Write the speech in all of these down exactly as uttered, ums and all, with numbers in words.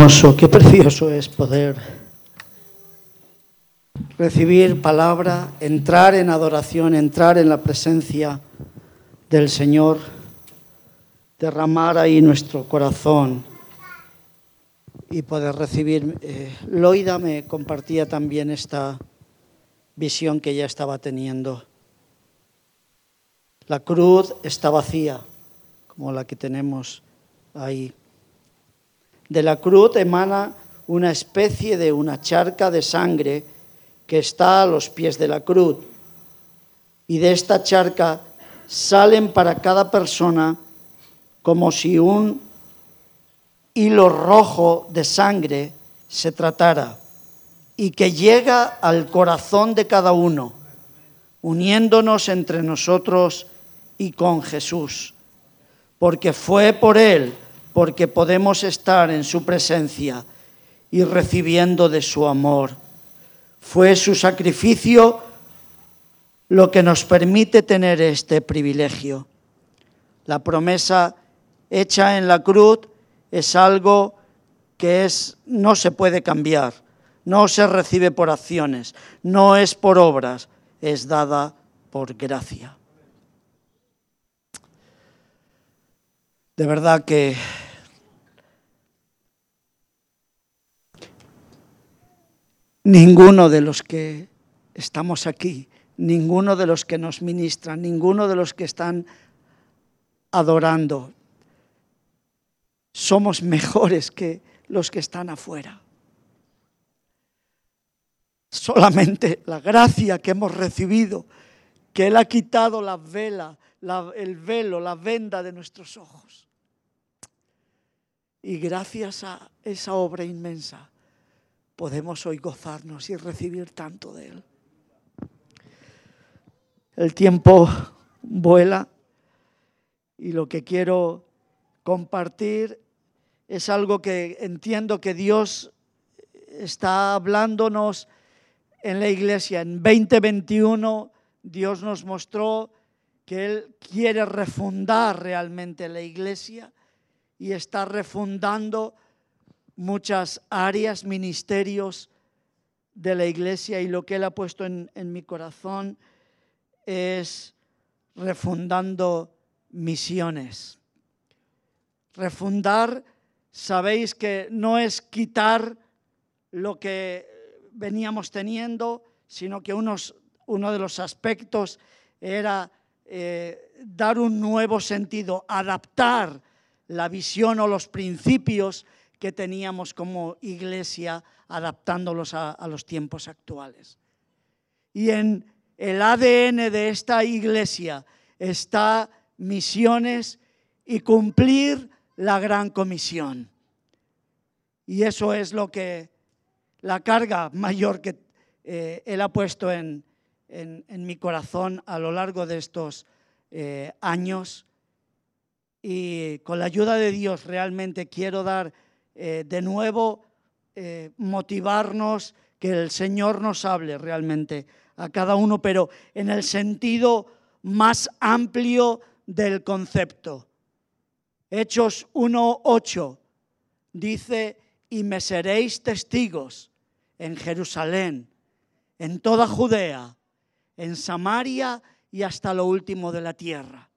hermoso, qué precioso es poder recibir palabra, entrar en adoración, entrar en la presencia del Señor, derramar ahí nuestro corazón y poder recibir. Eh, Loida me compartía también esta visión que ella estaba teniendo. La cruz está vacía, como la que tenemos ahí. De la cruz emana una especie de una charca de sangre que está a los pies de la cruz. Y de esta charca salen para cada persona como si un hilo rojo de sangre se tratara y que llega al corazón de cada uno, uniéndonos entre nosotros y con Jesús. Porque fue por Él, porque podemos estar en su presencia y recibiendo de su amor. Fue su sacrificio lo que nos permite tener este privilegio. La promesa hecha en la cruz es algo que es, no se puede cambiar, no se recibe por acciones, no es por obras, es dada por gracia. De verdad que ninguno de los que estamos aquí, ninguno de los que nos ministran, ninguno de los que están adorando, somos mejores que los que están afuera. Solamente la gracia que hemos recibido, que Él ha quitado la vela, la, el velo, la venda de nuestros ojos. Y gracias a esa obra inmensa, podemos hoy gozarnos y recibir tanto de Él. El tiempo vuela y lo que quiero compartir es algo que entiendo que Dios está hablándonos en la iglesia. En veinte veintiuno Dios nos mostró que Él quiere refundar realmente la iglesia y está refundando muchas áreas, ministerios de la iglesia, y lo que Él ha puesto en, en mi corazón es refundando misiones. Refundar, sabéis que no es quitar lo que veníamos teniendo, sino que unos, uno de los aspectos era eh, dar un nuevo sentido, adaptar la visión o los principios que teníamos como iglesia, adaptándolos a, a los tiempos actuales. Y en el A D N de esta iglesia está misiones y cumplir la gran comisión. Y eso es lo que, la carga mayor que eh, Él ha puesto en, en, en mi corazón a lo largo de estos eh, años. Y con la ayuda de Dios realmente quiero dar eh, de nuevo, eh, motivarnos, que el Señor nos hable realmente a cada uno, pero en el sentido más amplio del concepto. Hechos uno ocho dice: y me seréis testigos en Jerusalén, en toda Judea, en Samaria y hasta lo último de la tierra.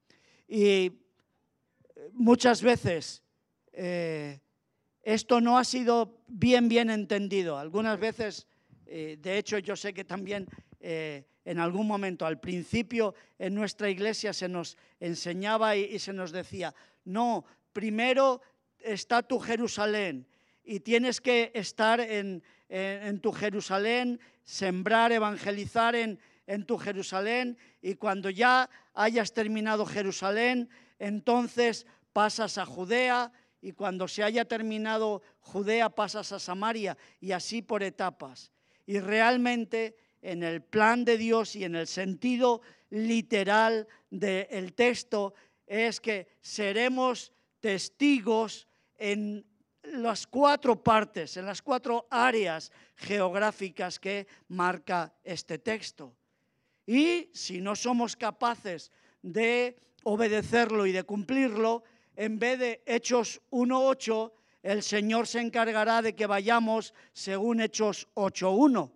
Y muchas veces eh, esto no ha sido bien, bien entendido. Algunas veces, eh, de hecho, yo sé que también eh, en algún momento, al principio, en nuestra iglesia se nos enseñaba y, y se nos decía: no, primero está tu Jerusalén y tienes que estar en, en, en tu Jerusalén, sembrar, evangelizar en, en tu Jerusalén, y cuando ya hayas terminado Jerusalén, entonces pasas a Judea, y cuando se haya terminado Judea pasas a Samaria, y así por etapas. Y realmente en el plan de Dios y en el sentido literal del texto es que seremos testigos en las cuatro partes, en las cuatro áreas geográficas que marca este texto. Y si no somos capaces de obedecerlo y de cumplirlo, en vez de Hechos uno ocho, el Señor se encargará de que vayamos según Hechos ocho uno.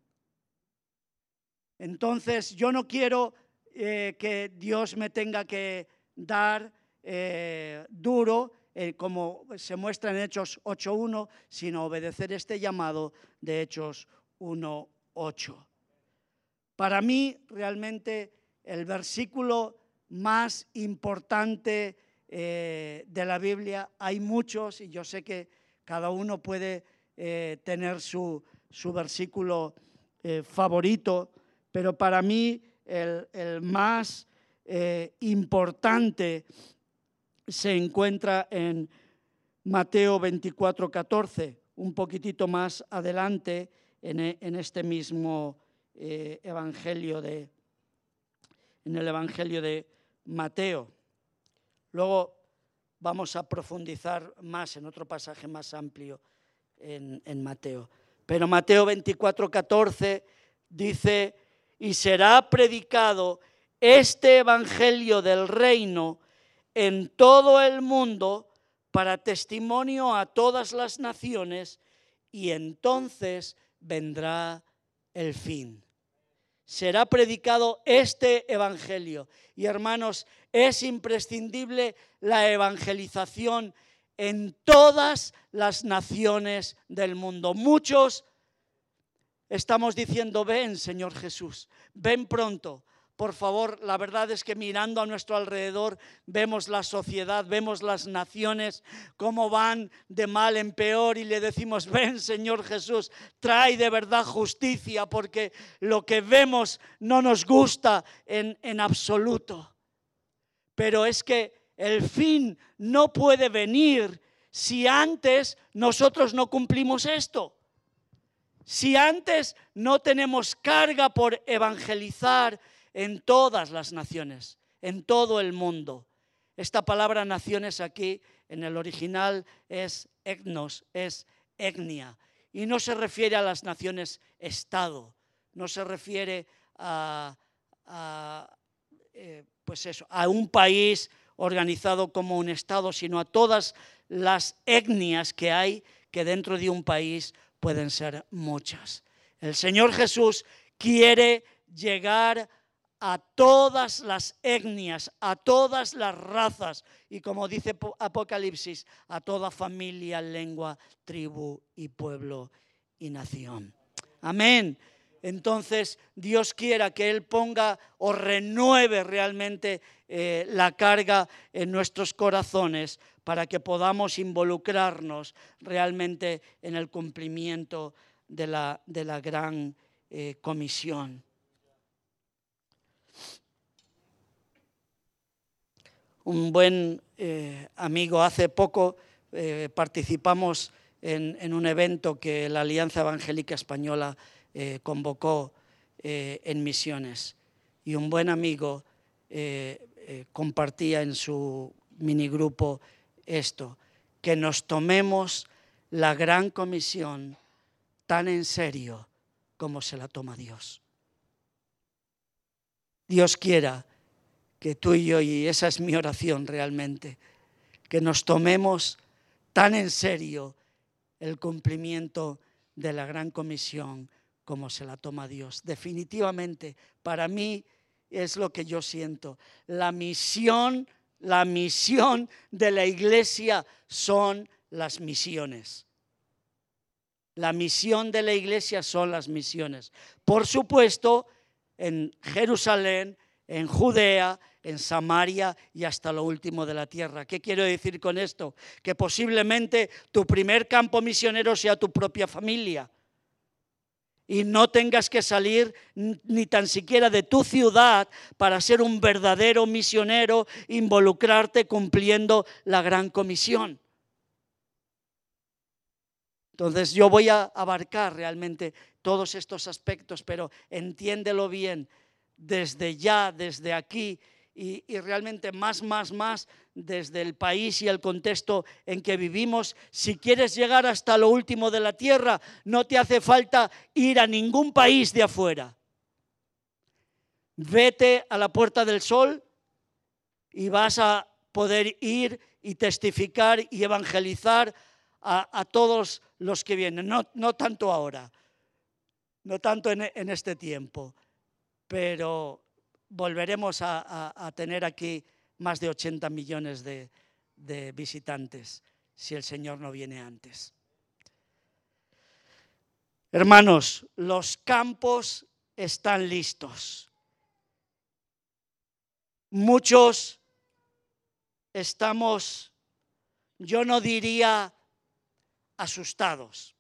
Entonces, yo no quiero eh, que Dios me tenga que dar eh, duro, eh, como se muestra en Hechos ocho uno, sino obedecer este llamado de Hechos uno ocho. Para mí, realmente, el versículo más importante eh, de la Biblia, hay muchos, y yo sé que cada uno puede eh, tener su, su versículo eh, favorito, pero para mí el, el más eh, importante se encuentra en Mateo veinticuatro catorce, un poquitito más adelante en, en este mismo eh, evangelio de, en el evangelio de Mateo. Luego vamos a profundizar más en otro pasaje más amplio en, en Mateo. Pero Mateo veinticuatro catorce dice: y será predicado este evangelio del reino en todo el mundo para testimonio a todas las naciones, y entonces vendrá el fin. Será predicado este evangelio. Y hermanos, es imprescindible la evangelización en todas las naciones del mundo. Muchos estamos diciendo: ven, Señor Jesús, ven pronto. Por favor, la verdad es que mirando a nuestro alrededor vemos la sociedad, vemos las naciones, cómo van de mal en peor, y le decimos: ven, Señor Jesús, trae de verdad justicia, porque lo que vemos no nos gusta en, en absoluto. Pero es que el fin no puede venir si antes nosotros no cumplimos esto. Si antes no tenemos carga por evangelizar en todas las naciones, en todo el mundo. Esta palabra naciones aquí en el original es etnos, es etnia, y no se refiere a las naciones estado, no se refiere a, a, eh, pues eso, a un país organizado como un estado, sino a todas las etnias que hay, que dentro de un país pueden ser muchas. El Señor Jesús quiere llegar a todas las etnias, a todas las razas, y como dice Apocalipsis, a toda familia, lengua, tribu y pueblo y nación. Amén. Entonces, Dios quiera que Él ponga o renueve realmente eh, la carga en nuestros corazones para que podamos involucrarnos realmente en el cumplimiento de la, de la gran eh, comisión. Un buen eh, amigo, hace poco eh, participamos en, en un evento que la Alianza Evangélica Española eh, convocó eh, en Misiones, y un buen amigo eh, eh, compartía en su minigrupo esto: que nos tomemos la gran comisión tan en serio como se la toma Dios. Dios quiera que tú y yo, y esa es mi oración realmente, que nos tomemos tan en serio el cumplimiento de la gran comisión como se la toma Dios. Definitivamente, para mí es lo que yo siento. La misión, la misión de la iglesia son las misiones. La misión de la iglesia son las misiones. Por supuesto, en Jerusalén, en Judea, en Samaria y hasta lo último de la tierra. ¿Qué quiero decir con esto? Que posiblemente tu primer campo misionero sea tu propia familia, y no tengas que salir ni tan siquiera de tu ciudad para ser un verdadero misionero, involucrarte cumpliendo la gran comisión. Entonces yo voy a abarcar realmente todos estos aspectos, pero entiéndelo bien desde ya, desde aquí, y, y realmente más, más, más desde el país y el contexto en que vivimos. Si quieres llegar hasta lo último de la tierra, no te hace falta ir a ningún país de afuera. Vete a la Puerta del Sol y vas a poder ir y testificar y evangelizar a, a todos los que vienen, no, no tanto ahora, no tanto en, en este tiempo, pero volveremos a, a, a tener aquí más de ochenta millones de, de visitantes si el Señor no viene antes. Hermanos, los campos están listos. Muchos estamos, yo no diría asustados,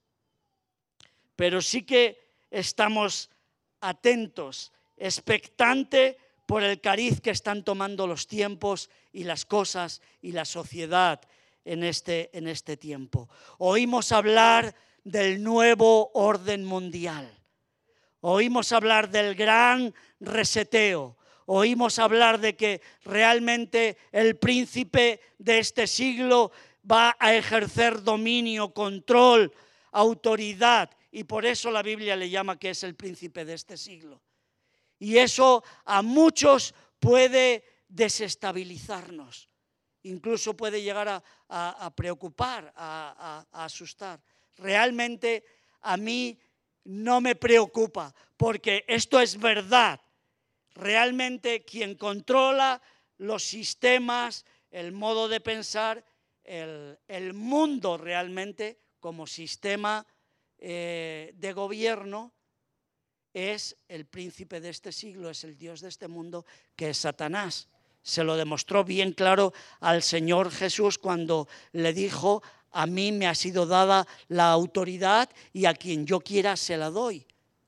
pero sí que estamos atentos, expectantes por el cariz que están tomando los tiempos y las cosas y la sociedad en este, en este tiempo. Oímos hablar del nuevo orden mundial. Oímos hablar del gran reseteo. Oímos hablar de que realmente el príncipe de este siglo va a ejercer dominio, control, autoridad. Y por eso la Biblia le llama que es el príncipe de este siglo. Y eso a muchos puede desestabilizarnos. Incluso puede llegar a, a, a preocupar, a, a, a asustar. Realmente a mí no me preocupa, porque esto es verdad. Realmente quien controla los sistemas, el modo de pensar, el, el mundo realmente como sistema eh, de gobierno es el príncipe de este siglo, es el Dios de este mundo, que es Satanás. Se lo demostró bien claro al Señor Jesús cuando le dijo: a mí me ha sido dada la autoridad y a quien yo quiera se la doy.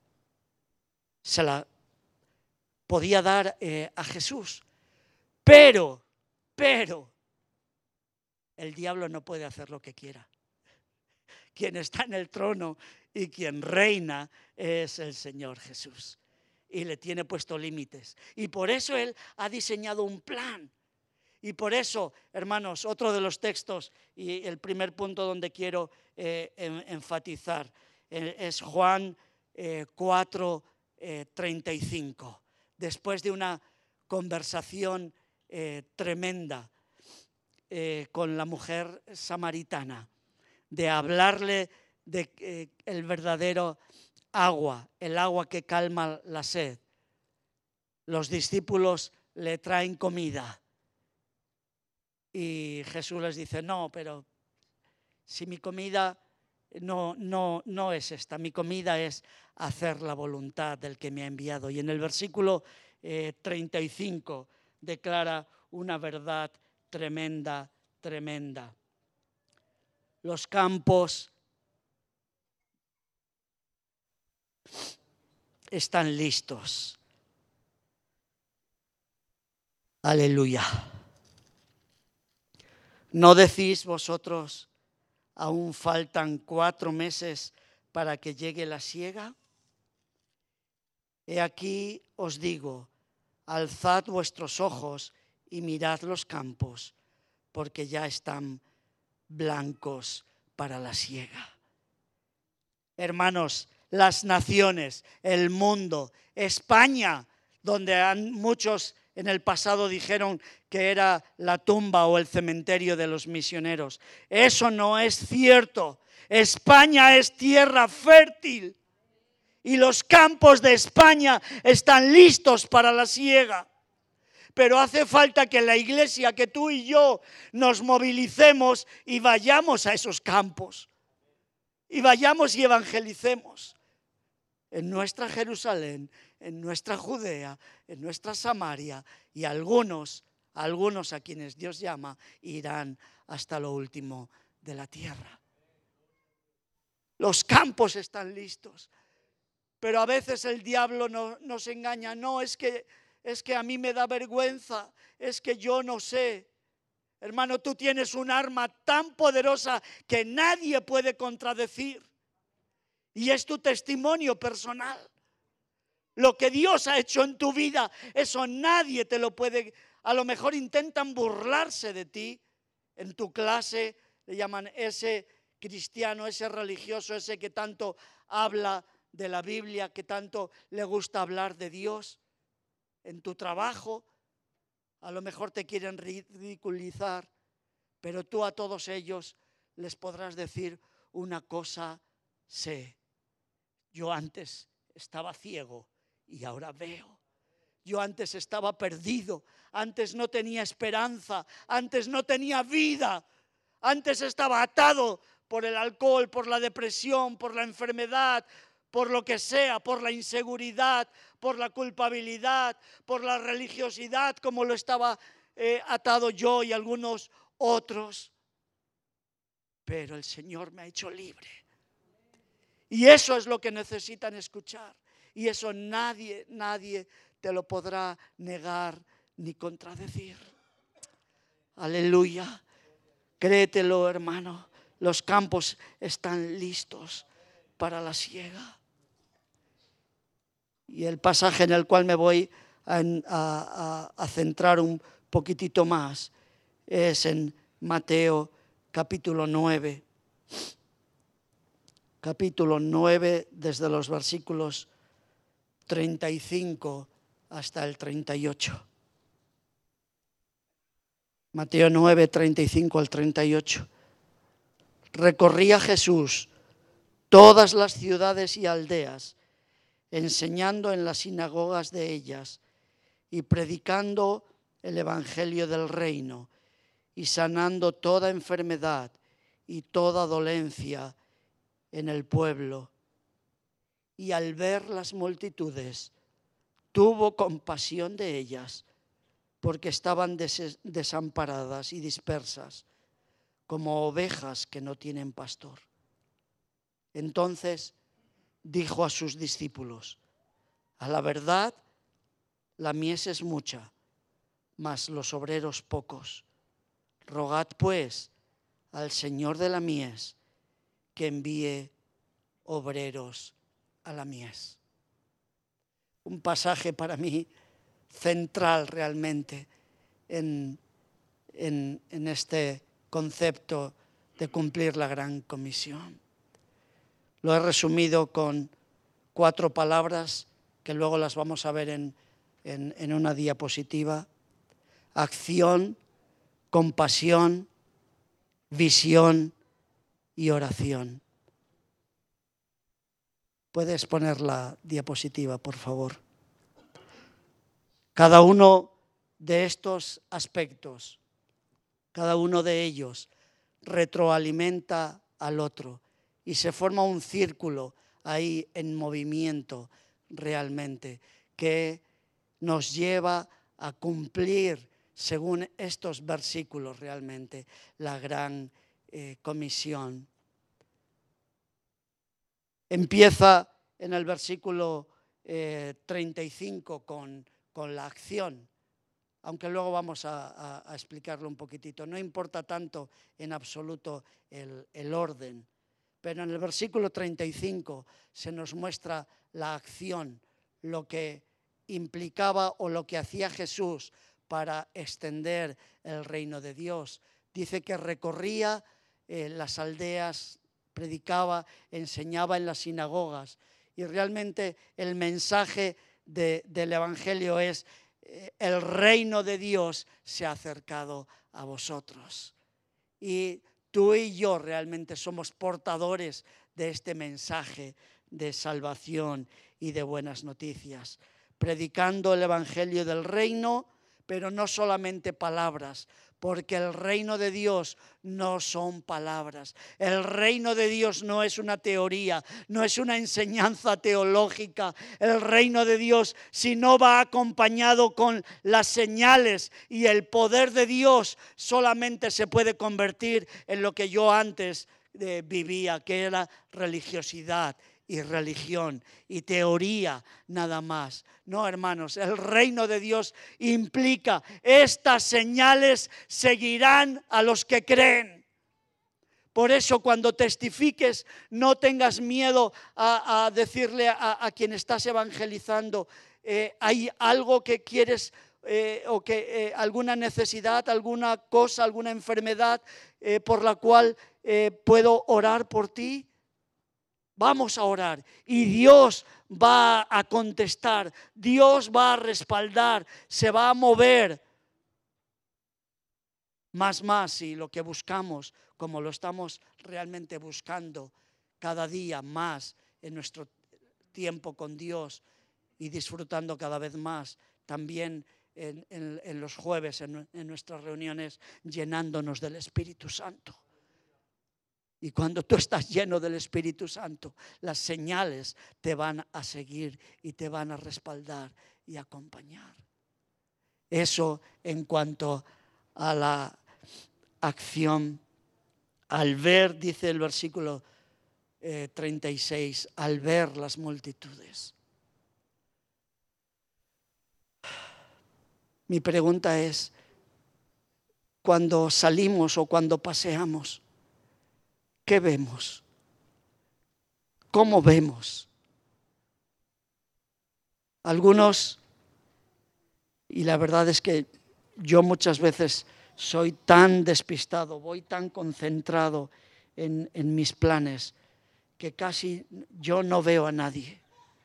Se la podía dar eh, a Jesús. Pero, pero, el diablo no puede hacer lo que quiera. Quien está en el trono y quien reina es el Señor Jesús. Y le tiene puesto límites. Y por eso Él ha diseñado un plan. Y por eso, hermanos, otro de los textos y el primer punto donde quiero eh, enfatizar eh, es Juan eh, cuatro, eh, treinta y cinco. Después de una conversación eh, tremenda eh, con la mujer samaritana, de hablarle de eh, el verdadero agua, el agua que calma la sed. Los discípulos le traen comida. Y Jesús les dice: no, pero si mi comida no, no, no es esta, mi comida es hacer la voluntad del que me ha enviado. Y en el versículo eh, treinta y cinco declara una verdad tremenda, tremenda. Los campos están listos. Aleluya. ¿No decís vosotros, aún faltan cuatro meses para que llegue la siega? He aquí os digo, alzad vuestros ojos y mirad los campos, porque ya están blancos para la siega. Hermanos, las naciones, el mundo, España, donde han muchos en el pasado dijeron que era la tumba o el cementerio de los misioneros. Eso no es cierto. España es tierra fértil y los campos de España están listos para la siega. Pero hace falta que la iglesia, que tú y yo nos movilicemos y vayamos a esos campos. Y vayamos y evangelicemos. En nuestra Jerusalén, en nuestra Judea, en nuestra Samaria, y algunos, algunos a quienes Dios llama, irán hasta lo último de la tierra. Los campos están listos, pero a veces el diablo no, nos engaña. No, es que, es que a mí me da vergüenza, es que yo no sé. Hermano, tú tienes un arma tan poderosa que nadie puede contradecir. Y es tu testimonio personal. Lo que Dios ha hecho en tu vida, eso nadie te lo puede. A lo mejor intentan burlarse de ti. En tu clase le llaman ese cristiano, ese religioso, ese que tanto habla de la Biblia, que tanto le gusta hablar de Dios. En tu trabajo, a lo mejor te quieren ridiculizar, pero tú a todos ellos les podrás decir una cosa sé. Yo antes estaba ciego y ahora veo. Yo antes estaba perdido, antes no tenía esperanza, antes no tenía vida, antes estaba atado por el alcohol, por la depresión, por la enfermedad, por lo que sea, por la inseguridad, por la culpabilidad, por la religiosidad, como lo estaba eh, atado yo y algunos otros. Pero el Señor me ha hecho libre. Y eso es lo que necesitan escuchar. Y eso nadie, nadie te lo podrá negar ni contradecir. Aleluya. Créetelo, hermano. Los campos están listos para la siega. Y el pasaje en el cual me voy a, a, a centrar un poquitito más es en Mateo capítulo nueve. Capítulo nueve, desde los versículos treinta y cinco hasta el treinta y ocho. Mateo nueve, treinta y cinco al treinta y ocho. Recorría Jesús todas las ciudades y aldeas, enseñando en las sinagogas de ellas y predicando el evangelio del reino y sanando toda enfermedad y toda dolencia en el pueblo. Y al ver las multitudes, tuvo compasión de ellas, porque estaban des- desamparadas y dispersas, como ovejas que no tienen pastor. Entonces dijo a sus discípulos: a la verdad, la mies es mucha, mas los obreros pocos. Rogad pues al Señor de la mies que envíe obreros a la mies. Un pasaje para mí central realmente en, en, en este concepto de cumplir la gran comisión. Lo he resumido con cuatro palabras que luego las vamos a ver en, en, en una diapositiva: acción, compasión, visión y oración. ¿Puedes poner la diapositiva, por favor? Cada uno de estos aspectos, cada uno de ellos retroalimenta al otro y se forma un círculo ahí en movimiento realmente que nos lleva a cumplir, según estos versículos realmente, la gran eh, comisión. Empieza en el versículo eh, treinta y cinco con, con la acción, aunque luego vamos a, a, a explicarlo un poquitito. No importa tanto en absoluto el, el orden, pero en el versículo treinta y cinco se nos muestra la acción, lo que implicaba o lo que hacía Jesús para extender el reino de Dios. Dice que recorría eh, las aldeas, predicaba, enseñaba en las sinagogas, y realmente el mensaje de, del Evangelio es: eh, el reino de Dios se ha acercado a vosotros. Y tú y yo realmente somos portadores de este mensaje de salvación y de buenas noticias, predicando el Evangelio del reino, pero no solamente palabras, porque el reino de Dios no son palabras. El reino de Dios no es una teoría, no es una enseñanza teológica. El reino de Dios, si no va acompañado con las señales y el poder de Dios, solamente se puede convertir en lo que yo antes eh, vivía, que era religiosidad y religión y teoría nada más. No, hermanos, el reino de Dios implica: estas señales seguirán a los que creen. Por eso, cuando testifiques, no tengas miedo a, a decirle a, a quien estás evangelizando: eh, hay algo que quieres eh, o que eh, alguna necesidad, alguna cosa, alguna enfermedad eh, por la cual eh, puedo orar por ti. Vamos a orar y Dios va a contestar, Dios va a respaldar, se va a mover. más, más, y lo que buscamos, como lo estamos realmente buscando cada día más en nuestro tiempo con Dios y disfrutando cada vez más también en, en, en los jueves, en, en nuestras reuniones, llenándonos del Espíritu Santo. Y cuando tú estás lleno del Espíritu Santo, las señales te van a seguir y te van a respaldar y acompañar. Eso en cuanto a la acción. Al ver, dice el versículo eh, treinta y seis, al ver las multitudes. Mi pregunta es, cuando salimos o cuando paseamos, ¿qué vemos? ¿Cómo vemos? Algunos, y la verdad es que yo muchas veces soy tan despistado, voy tan concentrado en, en mis planes, que casi yo no veo a nadie.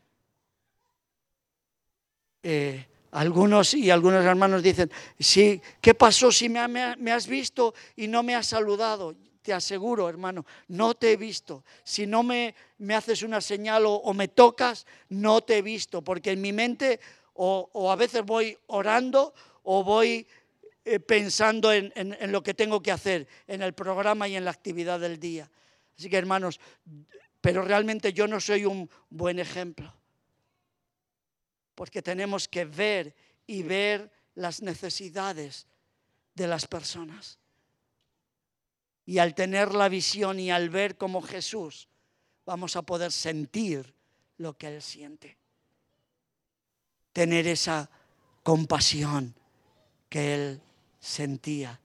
Eh, algunos y algunos hermanos dicen, sí, ¿qué pasó si me, me, me has visto y no me has saludado? Te aseguro, hermano, no te he visto. Si no me, me haces una señal o, o me tocas, no te he visto, porque en mi mente o, o a veces voy orando o voy eh, pensando en, en, en lo que tengo que hacer, en el programa y en la actividad del día. Así que, hermanos, pero realmente yo no soy un buen ejemplo, porque tenemos que ver y ver las necesidades de las personas. Y al tener la visión y al ver como Jesús, vamos a poder sentir lo que Él siente. Tener esa compasión que Él sentía.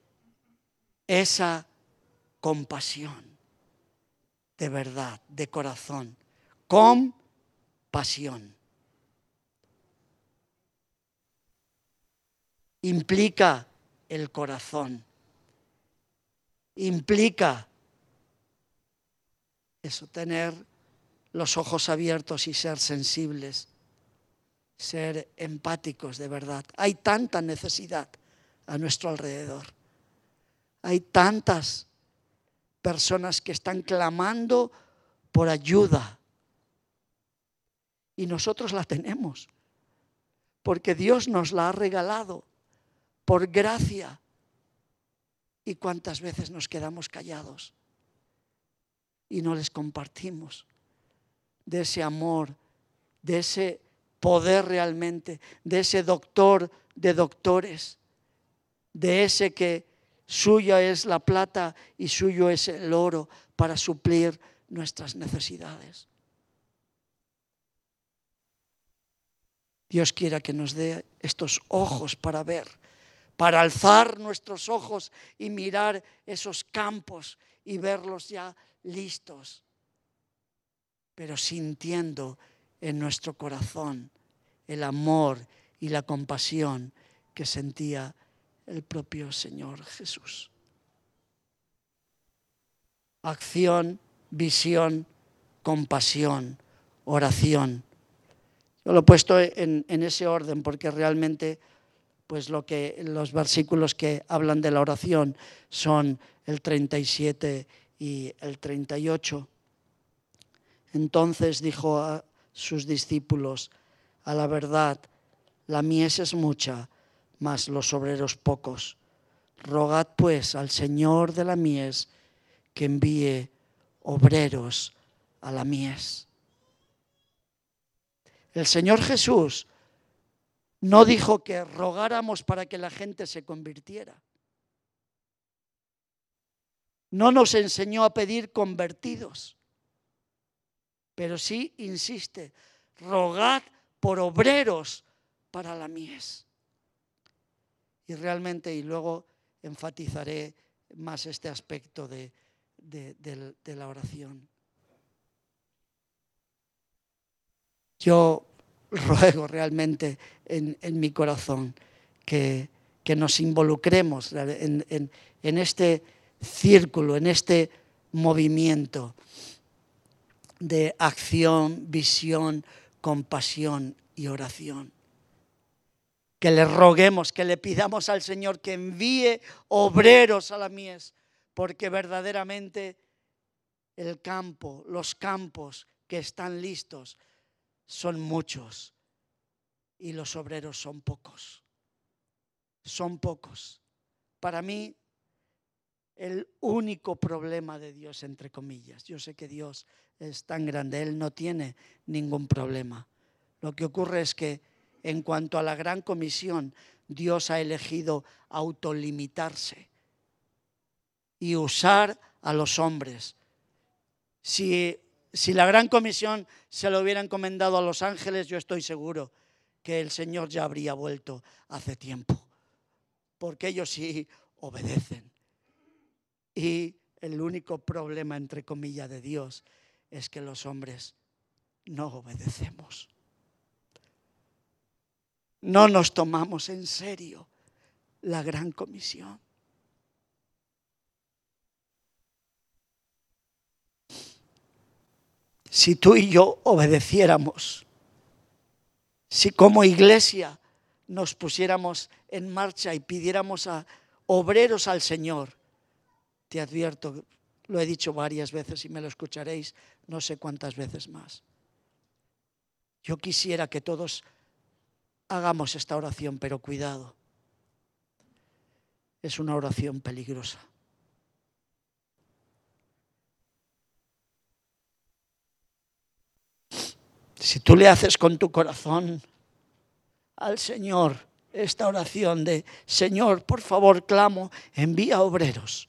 Esa compasión de verdad, de corazón, compasión. Implica el corazón. Implica eso, tener los ojos abiertos y ser sensibles, ser empáticos de verdad. Hay tanta necesidad a nuestro alrededor. Hay tantas personas que están clamando por ayuda. Y nosotros la tenemos, porque Dios nos la ha regalado por gracia. ¿Y cuántas veces nos quedamos callados y no les compartimos de ese amor, de ese poder realmente, de ese doctor de doctores, de ese que suya es la plata y suyo es el oro para suplir nuestras necesidades? Dios quiera que nos dé estos ojos para ver, para alzar nuestros ojos y mirar esos campos y verlos ya listos, pero sintiendo en nuestro corazón el amor y la compasión que sentía el propio Señor Jesús. Acción, visión, compasión, oración. Yo lo he puesto en, en ese orden porque realmente pues lo que los versículos que hablan de la oración son el treinta y siete y el treinta y ocho. Entonces dijo a sus discípulos, a la verdad, la mies es mucha, mas los obreros pocos. Rogad pues al Señor de la mies que envíe obreros a la mies. El Señor Jesús no dijo que rogáramos para que la gente se convirtiera. No nos enseñó a pedir convertidos, pero sí insiste, rogad por obreros para la mies. Y realmente, y luego enfatizaré más este aspecto de, de, de, de la oración. Yo ruego realmente en, en mi corazón que, que nos involucremos en, en, en este círculo, en este movimiento de acción, visión, compasión y oración. que le roguemos, que le pidamos al Señor que envíe obreros a la mies, porque verdaderamente el campo, los campos que están listos son muchos y los obreros son pocos. Son pocos. Para mí, el único problema de Dios, entre comillas, yo sé que Dios es tan grande, Él no tiene ningún problema. Lo que ocurre es que en cuanto a la gran comisión, Dios ha elegido autolimitarse y usar a los hombres. Si, si la gran comisión se lo hubiera encomendado a los ángeles, yo estoy seguro que el Señor ya habría vuelto hace tiempo, porque ellos sí obedecen. Y el único problema, entre comillas, de Dios es que los hombres no obedecemos. No nos tomamos en serio la gran comisión. Si tú y yo obedeciéramos, si como iglesia nos pusiéramos en marcha y pidiéramos a obreros al Señor, te advierto, lo he dicho varias veces y me lo escucharéis no sé cuántas veces más. Yo quisiera que todos hagamos esta oración, pero cuidado, es una oración peligrosa. Si tú le haces con tu corazón al Señor esta oración de Señor, por favor, clamo, envía obreros.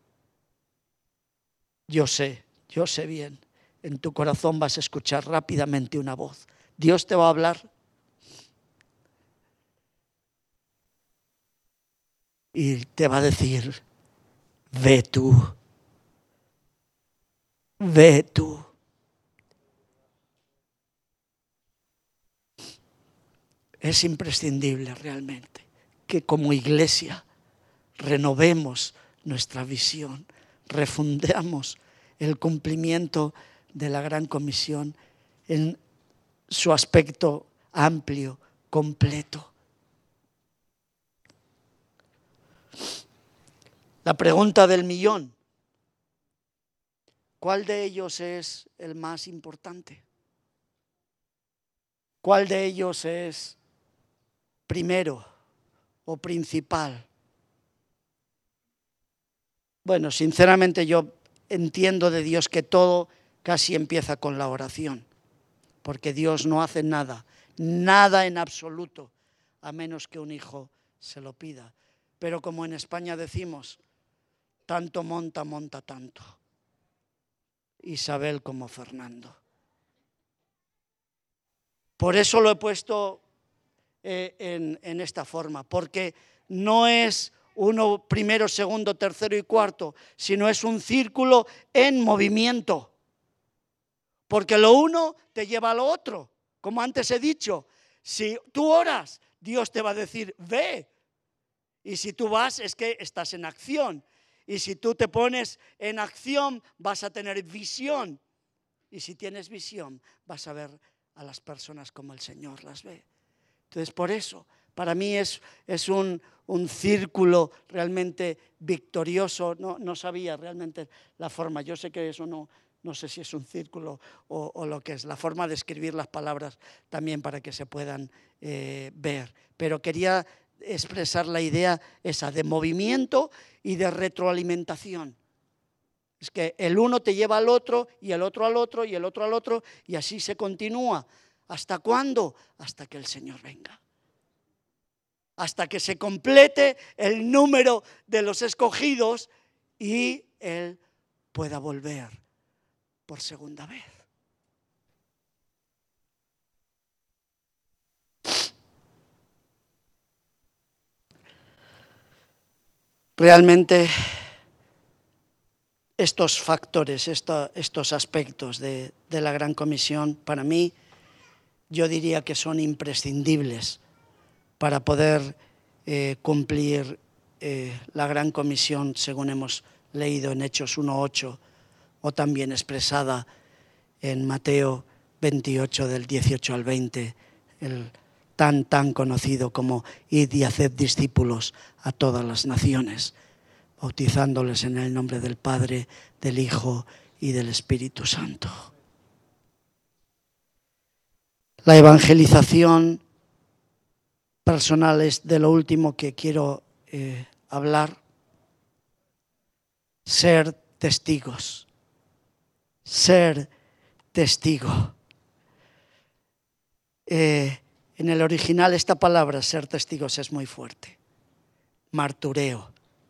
Yo sé, yo sé bien, en tu corazón vas a escuchar rápidamente una voz. Dios te va a hablar y te va a decir, ve tú, ve tú. Es imprescindible realmente que como iglesia renovemos nuestra visión, refundamos el cumplimiento de la gran comisión en su aspecto amplio, completo. La pregunta del millón, ¿cuál de ellos es el más importante? ¿Cuál de ellos es primero o principal? Bueno, sinceramente yo entiendo de Dios que todo casi empieza con la oración, porque Dios no hace nada, nada en absoluto, a menos que un hijo se lo pida. Pero como en España decimos, tanto monta, monta tanto. Isabel como Fernando. Por eso lo he puesto eh, en, en esta forma, porque no es uno primero, segundo, tercero y cuarto, sino es un círculo en movimiento. Porque lo uno te lleva a lo otro. Como antes he dicho, si tú oras, Dios te va a decir, ve. Y si tú vas, es que estás en acción. Y si tú te pones en acción, vas a tener visión. Y si tienes visión, vas a ver a las personas como el Señor las ve. Entonces, por eso, para mí es, es un, un círculo realmente victorioso. No, no sabía realmente la forma. Yo sé que eso no, no sé si es un círculo o, o lo que es. La forma de escribir las palabras también para que se puedan eh, ver. Pero quería expresar la idea esa de movimiento y de retroalimentación. Es que el uno te lleva al otro y el otro al otro y el otro al otro y así se continúa. ¿Hasta cuándo? Hasta que el Señor venga. Hasta que se complete el número de los escogidos y Él pueda volver por segunda vez. Realmente estos factores, esto, estos aspectos de, de la Gran Comisión, para mí, yo diría que son imprescindibles para poder eh, cumplir eh, la Gran Comisión, según hemos leído en Hechos uno ocho, o también expresada en Mateo veintiocho, del dieciocho al veinte, el, tan, tan conocido como id y haced discípulos a todas las naciones, bautizándoles en el nombre del Padre, del Hijo y del Espíritu Santo. La evangelización personal es de lo último que quiero eh, hablar. Ser testigos. Ser testigo. Eh, en el original esta palabra, ser testigos, es muy fuerte. Martureo.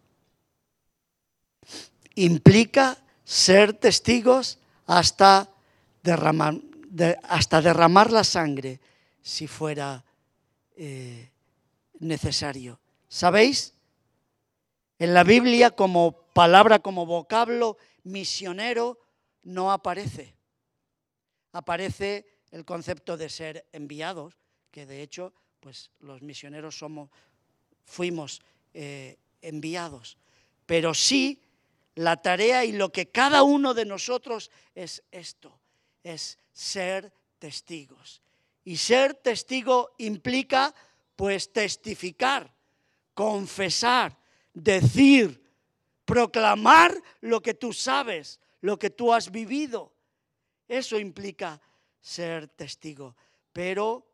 Implica ser testigos hasta derramar, de, hasta derramar la sangre si fuera eh, necesario. ¿Sabéis? En la Biblia como palabra, como vocablo, misionero no aparece. Aparece el concepto de ser enviados, que de hecho pues, los misioneros somos, fuimos eh, enviados. Pero sí, la tarea y lo que cada uno de nosotros es esto, es ser testigos. Y ser testigo implica pues testificar, confesar, decir, proclamar lo que tú sabes, lo que tú has vivido. Eso implica ser testigo. Pero,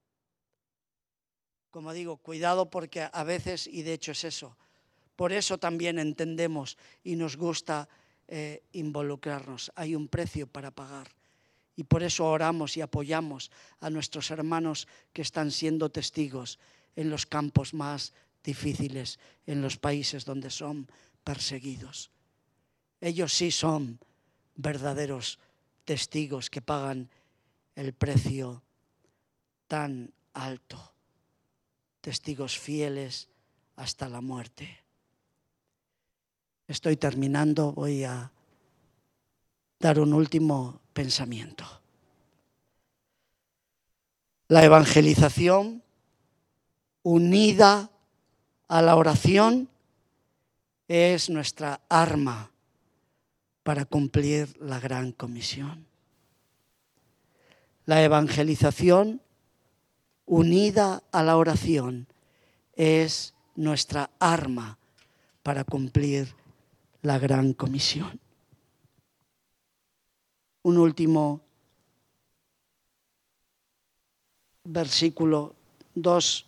como digo, cuidado porque a veces, y de hecho es eso, por eso también entendemos y nos gusta eh, involucrarnos. Hay un precio para pagar. Y por eso oramos y apoyamos a nuestros hermanos que están siendo testigos en los campos más difíciles, en los países donde son perseguidos. Ellos sí son verdaderos testigos que pagan el precio tan alto. Testigos fieles hasta la muerte. Estoy terminando, voy a dar un último pensamiento. La evangelización unida a la oración es nuestra arma para cumplir la gran comisión. La evangelización unida a la oración es nuestra arma para cumplir la gran comisión. Un último versículo, dos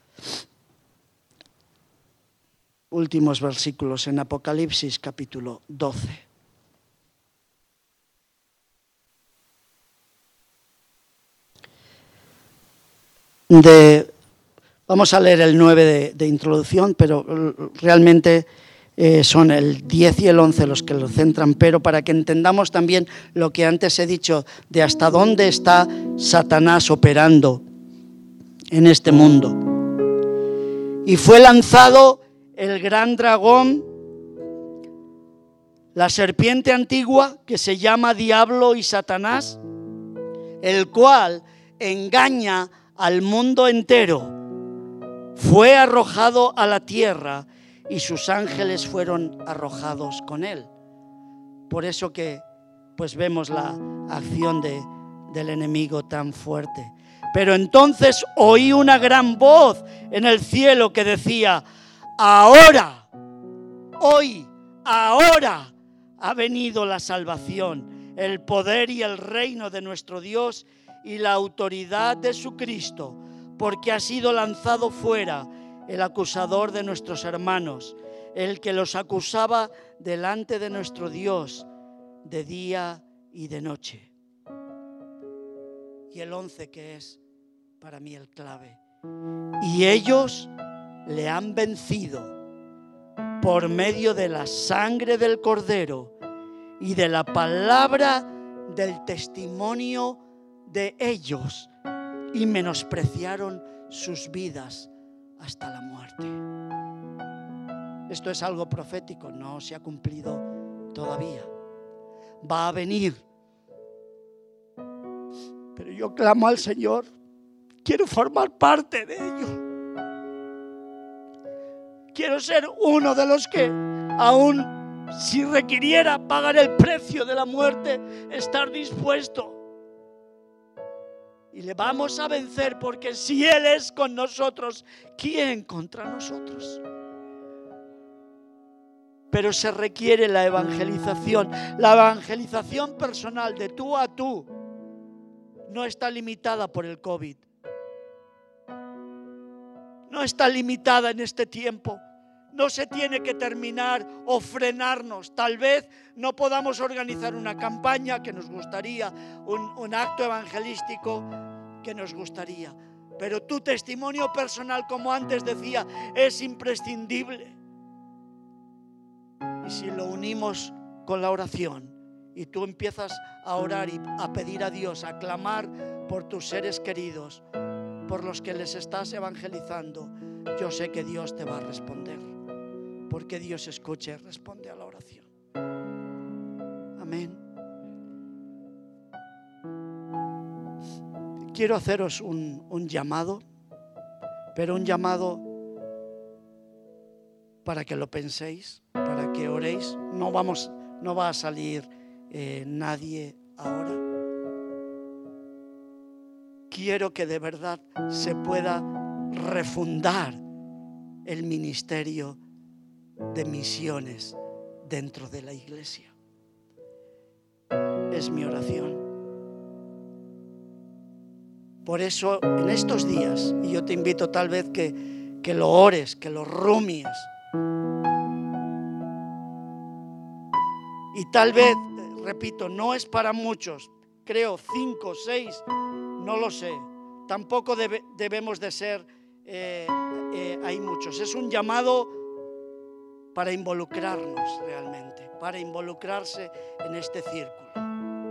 últimos versículos en Apocalipsis capítulo doce. De, vamos a leer el nueve de, de introducción, pero realmente eh, son el diez y el once los que lo centran, pero para que entendamos también lo que antes he dicho de hasta dónde está Satanás operando en este mundo. Y fue lanzado el gran dragón, la serpiente antigua que se llama Diablo y Satanás, el cual engaña al mundo entero. Fue arrojado a la tierra y sus ángeles fueron arrojados con él. Por eso que pues vemos la acción de, del enemigo tan fuerte. Pero entonces oí una gran voz en el cielo que decía: ahora, hoy, ahora ha venido la salvación, el poder y el reino de nuestro Dios y la autoridad de su Cristo, porque ha sido lanzado fuera el acusador de nuestros hermanos, el que los acusaba delante de nuestro Dios de día y de noche. Y el once, que es para mí el clave. Y ellos le han vencido por medio de la sangre del Cordero y de la palabra del testimonio de ellos, y menospreciaron sus vidas hasta la muerte. Esto es algo profético, no se ha cumplido todavía. Va a venir. Pero yo clamo al Señor, quiero formar parte de ello. Quiero ser uno de los que, aún si requiriera pagar el precio de la muerte, estar dispuesto. Y le vamos a vencer, porque si Él es con nosotros, ¿quién contra nosotros? Pero se requiere la evangelización. La evangelización personal de tú a tú no está limitada por el COVID. No está limitada en este tiempo. No se tiene que terminar o frenarnos. Tal vez no podamos organizar una campaña que nos gustaría, un, un acto evangelístico que nos gustaría. Pero tu testimonio personal, como antes decía, es imprescindible. Y si lo unimos con la oración y tú empiezas a orar y a pedir a Dios, a clamar por tus seres queridos, por los que les estás evangelizando, yo sé que Dios te va a responder, porque Dios escucha y responde a la oración. Amén. Quiero haceros un, un llamado, pero un llamado para que lo penséis, para que oréis. No vamos, no va a salir eh, nadie ahora. Quiero que de verdad se pueda refundar el ministerio de misiones dentro de la iglesia. Es mi oración. Por eso en estos días, y yo te invito tal vez que, que lo ores, que lo rumies, y tal vez, repito, no es para muchos, creo cinco, seis, no lo sé, tampoco debe, debemos de ser, eh, eh, hay muchos, es un llamado para involucrarnos realmente, para involucrarse en este círculo.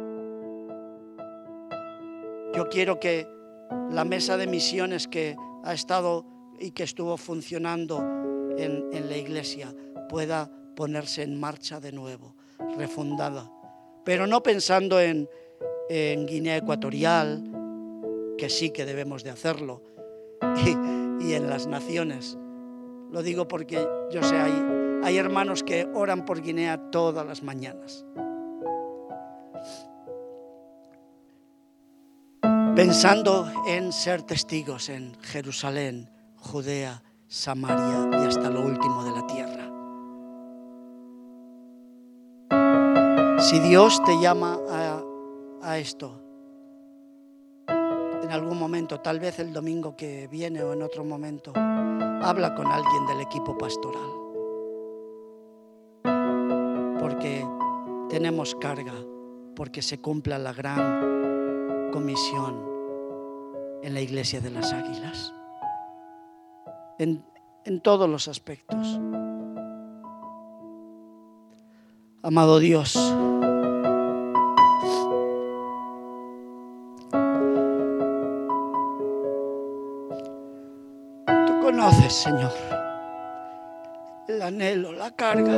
Yo quiero que la mesa de misiones que ha estado y que estuvo funcionando en, en la iglesia pueda ponerse en marcha de nuevo, refundada, pero no pensando en, en Guinea Ecuatorial, que sí que debemos de hacerlo, y, y en las naciones. Lo digo porque yo sé, hay, hay hermanos que oran por Guinea todas las mañanas. Pensando en ser testigos en Jerusalén, Judea, Samaria y hasta lo último de la tierra. Si Dios te llama a, a esto, en algún momento, tal vez el domingo que viene o en otro momento, habla con alguien del equipo pastoral. Porque tenemos carga, porque se cumpla la gran comisión en la Iglesia de las Águilas. En, en todos los aspectos. Amado Dios, tú conoces, Señor, el anhelo, la carga,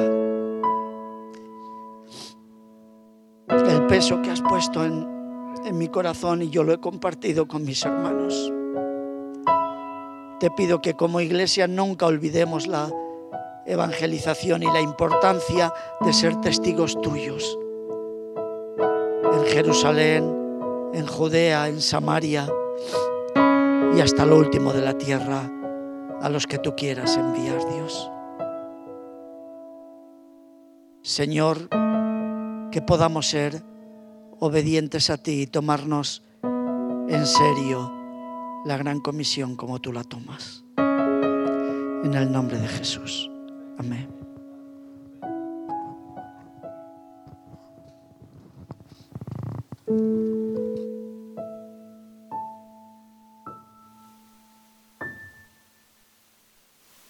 el peso que has puesto en, en mi corazón, y yo lo he compartido con mis hermanos. Te pido que como iglesia nunca olvidemos la evangelización y la importancia de ser testigos tuyos en Jerusalén, en Judea, en Samaria y hasta lo último de la tierra, a los que tú quieras enviar, Dios. Señor, que podamos ser obedientes a ti y tomarnos en serio la gran comisión como tú la tomas. En el nombre de Jesús. Amén.